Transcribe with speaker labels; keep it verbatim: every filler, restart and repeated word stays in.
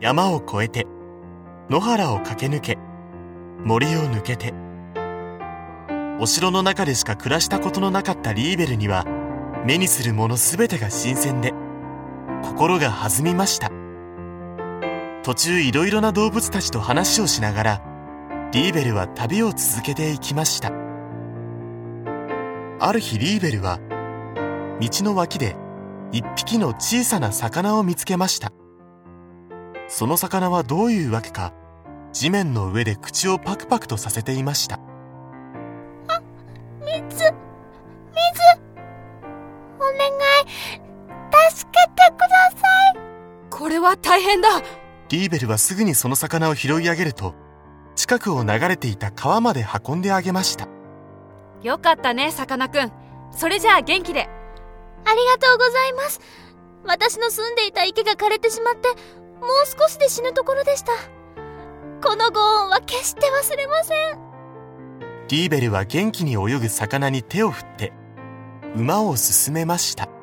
Speaker 1: 山を越えて、野原を駆け抜け、森を抜けて。お城の中でしか暮らしたことのなかったリーベルには、目にするものすべてが新鮮で、心が弾みました。途中いろいろな動物たちと話をしながら、リーベルは旅を続けていきました。ある日リーベルは、道の脇で一匹の小さな魚を見つけました。その魚はどういうわけか、地面の上で口をパクパクとさせていました。
Speaker 2: あ、水、水、お願い、助けてください。
Speaker 3: これは大変だ。
Speaker 1: リーベルはすぐにその魚を拾い上げると、近くを流れていた川まで運んであげました。
Speaker 3: よかったね、さかなクン。それじゃあ元気で。
Speaker 2: ありがとうございます。私の住んでいた池が枯れてしまって、もう少しで死ぬところでした。このご恩は決して忘れません。
Speaker 1: リーベルは元気に泳ぐ魚に手を振って馬を進めました。